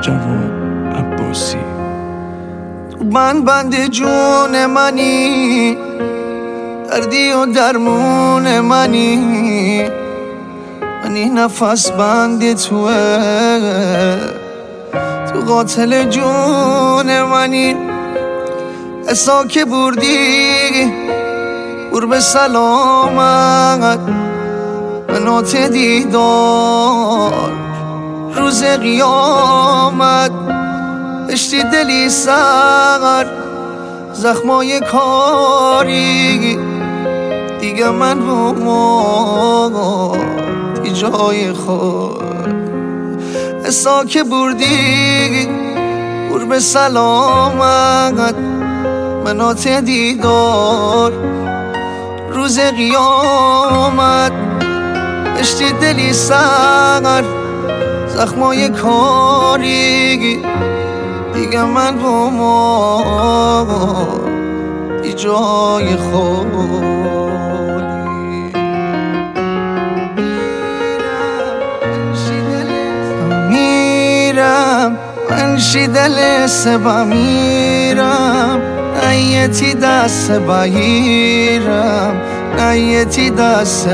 جواد عباسی. من بند جون منی، دردی و درمون منی نفس بند توه، تو قاتل جون منی. اسا که بردی بر به سلامت، به نوت دیدار روز قیامت. اشتی دلی سر زخمای کاری، دیگه من رو مردی جای خود. اسا که بردی بر به سلامت، منات دیدار روز قیامت. اشتی دلی سر زخمای کاری، دیگه من رو مردی جای خالی. میرم منشی دل سبا میرم، نیتی دست بگیرم، نیتی دست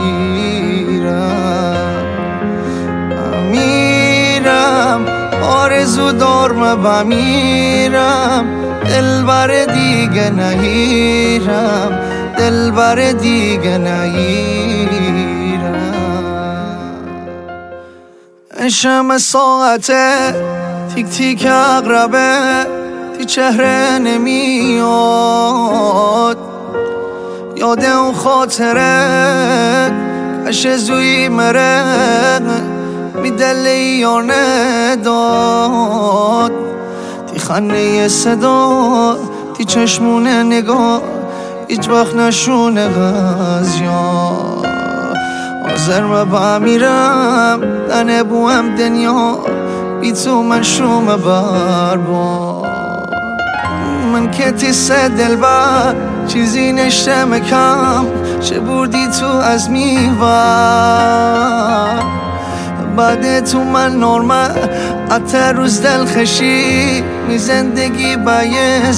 بگیرم. میرم آرزو دارم بمیرم، دلبر دیگه نگیرم، دلبر دیگه نگیرم. شمع ساعته تیک تیک اقربه، تی چهره نمیاد، یاد اون خاطره کش زوی مره، می دل یانه داد. تی خنه صدا، تی چشمونه نگاه، هیچ وقت نشونه غزیان. حاضر ما بمیرم دنه بوهم دنیا، بی تو من شوم برباد. من که تیسه دل بر چیزی نشتم کم، چه بردی تو از میوه. بعد تو من نرمه حتی روز دل خشی، می زندگی با یه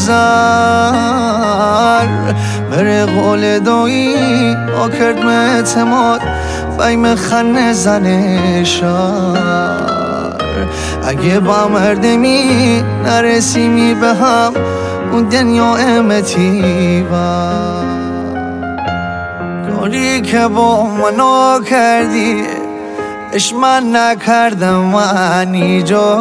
زر. بره قول دایی آ کرد من اعتماد، بایم خنه زنه شر. اگه با مردمی نرسیمی به هم، اون دنیا امتی و کاری که با منا کردی، اش من نکردم من ایجا.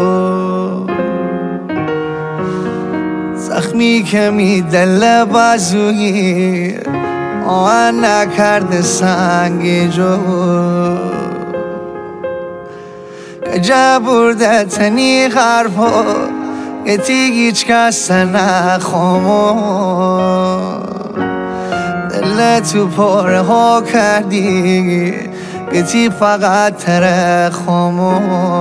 زخمی که می دل بازویی، آن نکرده سنگ جو. کجا برده تنی حرفا، گتی هیچ کس نخوامو. دل تو پاره ها کردی، گتی فقط ترخوامو.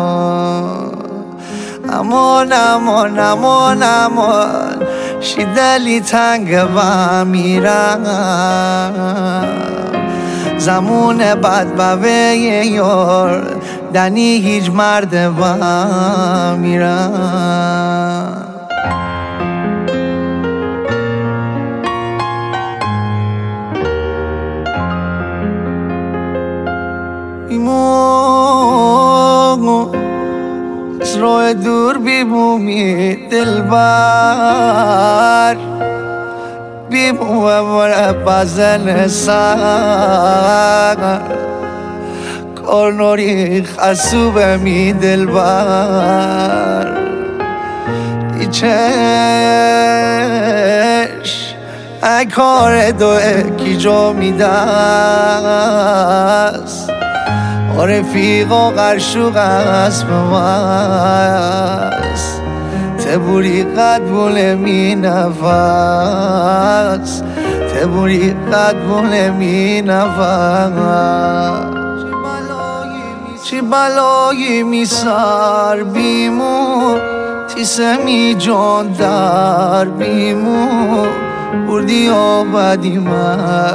امان امان امان امان، شی دلی تنگ بمیرم. زمون بد بوه یار، دنی هیچ مرد بمیرم. ایمو از راه دور بیمومی دلبر، بیمو بزن سر. کارنوری خسوب می دلبر، ایچش ای کار دوه کی جا می دست. رفیقا قرشو قسم مست، تبوری قد بوله می نفس، تبوری قد بوله می نفس. چی بلایی می سر بیمو، تیسه می جان در بیمو. بردی آبادی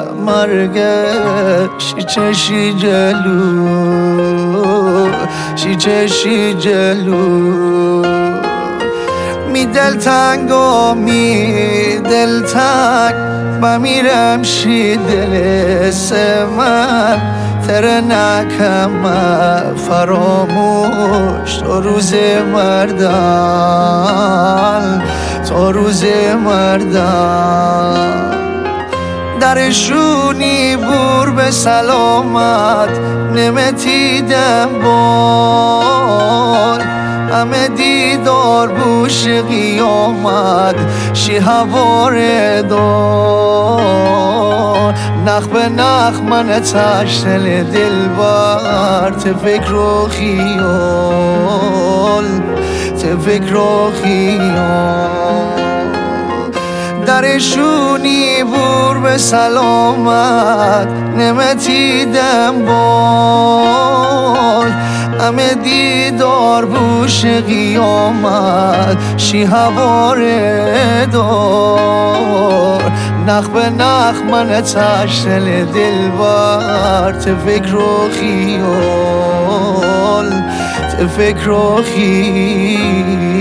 مرگه، شی چشی جلو، شی چشی جلو می دلتنگ و می دلتنگ بمیرم شی دل سمن تره نکم فراموش تو روز مردن تو روز مردن درشونی بور به سلامت نمتیدم بال همه دیدار بوش قیامت شی هوار دار نخ به نخ من تشتل دل بر فکر و خیال فکر و خیال درشونی بور به سلامت نمتیدم بال همه دیدار بوش قیامت شی هوار دار نخ به نخ من تشتل دل بر فکر و خیال فکر و خیال